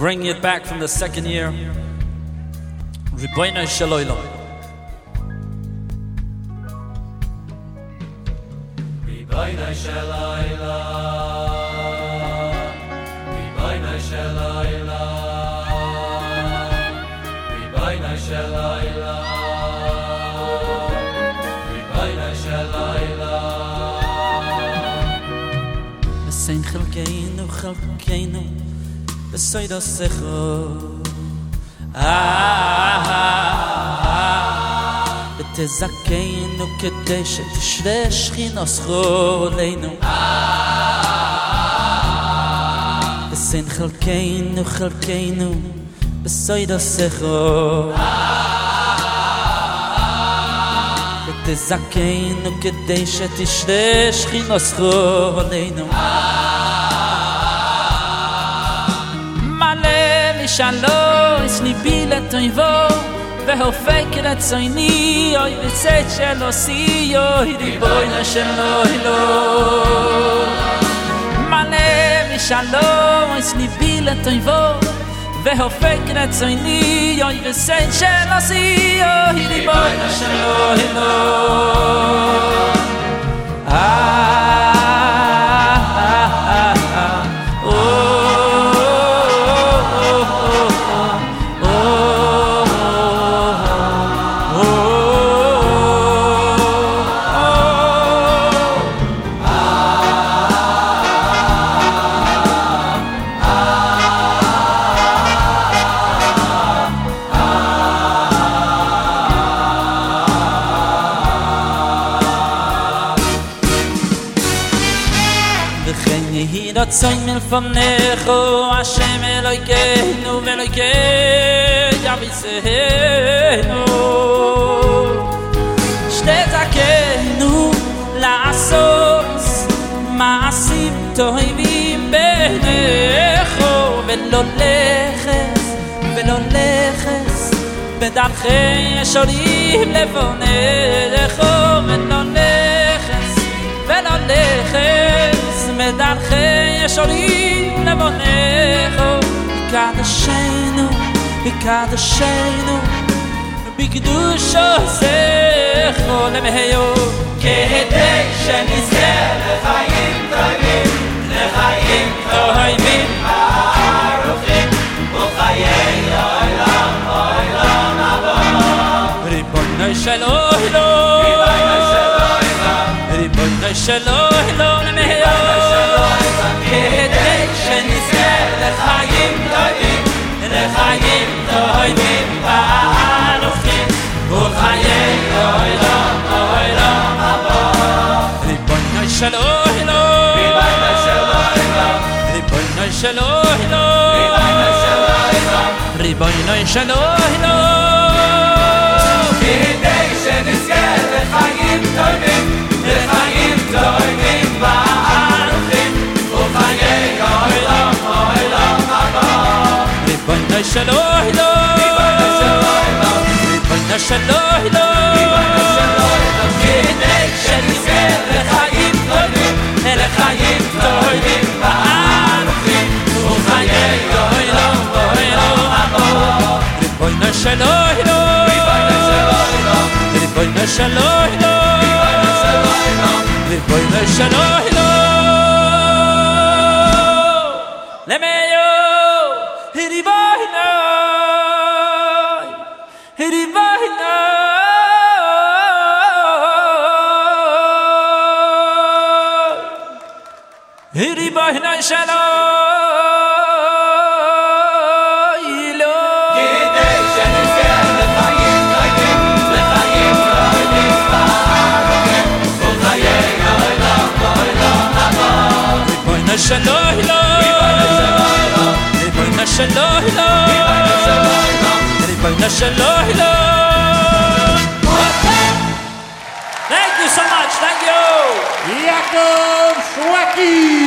bring it back from the second year. Ribono Shel Olam. Ribono Shel Olam. Ribono Shel Olam. Ribono Shel Olam. Ribono Shel Olam. V'sein chelkeinu b'soid osecho. ותזכנו כדי שתשרה שכינוסכו עלינו ושין חלקנו בסויד עושכו ותזכנו כדי שתשרה שכינוסכו עלינו מלא לי שלוש ליבי לטויבו והופק רצוני אוי וצאת שלו סיוי ריבונו של עולם מלא משלום ליבי לטויבו והופק רצוני אוי וצאת שלו סיוי ריבונו של עולם רצוי מלפניכו השם אלוהינו ואלוהי אבינו שתזכנו לעשות מעשים טובים בעיניכו ולא לחס בדרכי ישרים לפניכו ולא לחס בדרכי ישרים לבונךו וקדשנו בקדושו זכו למהיו כדי שנזכה לחיים טובים ארוכים וחיי עולם הבא ריבונו של עולם ריבונו של עולם כדי שנזכה לחיים טובים וארוכים וחיי עולם הבא ריבונו של עולם ריבונו של עולם ריבונו של עולם כדי שנזכה לחיים טובים וארוכים וחיי עולם הבא ריבונו של עולם ריבונו של עולם כדי שנזכה לחיים טובים וארוכים וחיי עולם הבא ריבונו של עולם ריבונו של עולם ריבונו של עולם למיו ריבונו של ריבונו של עולם Thank you so much, thank you Yaakov Shwaki.